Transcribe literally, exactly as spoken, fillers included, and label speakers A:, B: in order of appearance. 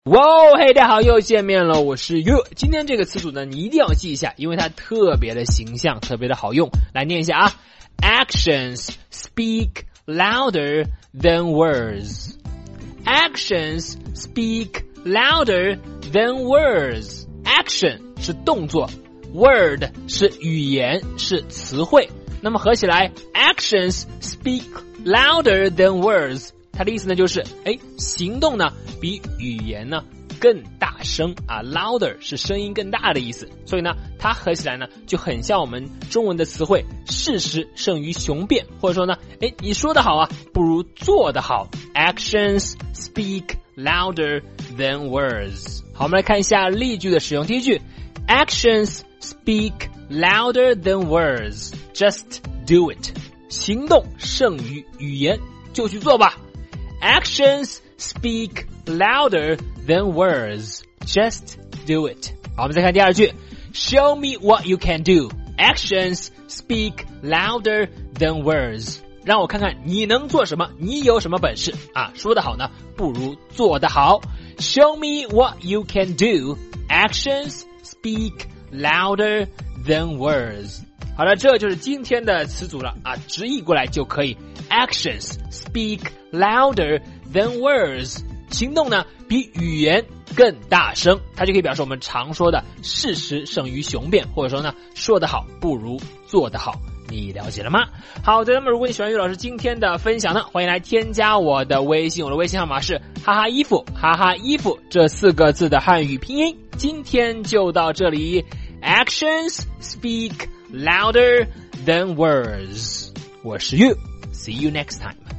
A: 哇哦，嘿，大家好，又见面了，我是 You。今天这个词组呢，你一定要记一下，因为它特别的形象，特别的好用。来念一下啊 ，Actions speak louder than words. Actions speak louder than words. Action 是动作 ，word 是语言，是词汇。那么合起来 ，Actions speak louder than words。它的意思呢，就是哎，行动呢比语言呢更大声啊 ，louder 是声音更大的意思，所以呢，它合起来呢就很像我们中文的词汇“事实胜于雄辩”，或者说呢，哎，你说得好啊，不如做得好。Actions speak louder than words。好，我们来看一下例句的使用。第一句 ，Actions speak louder than words. Just do it. 行动胜于语言，就去做吧。Actions speak louder than words. Just do it. 好，我们再看第二句 Show me what you can do. Actions speak louder than words. 让我看看你能做什么，你有什么本事啊？说得好呢，不如做得好。Show me what you can do. Actions speak louder than words. 好了，这就是今天的词组了啊，直译过来就可以。Actions speak louder than words. 行动呢比语言更大声，它就可以表示我们常说的事实胜于雄辩，或者说呢说得好不如做得好。你了解了吗？好的，那么如果你喜欢于老师今天的分享呢，欢迎来添加我的微信，我的微信号码是哈哈衣服哈哈衣服这四个字的汉语拼音。今天就到这里。Actions speak louder than words. 我是 You. See you next time.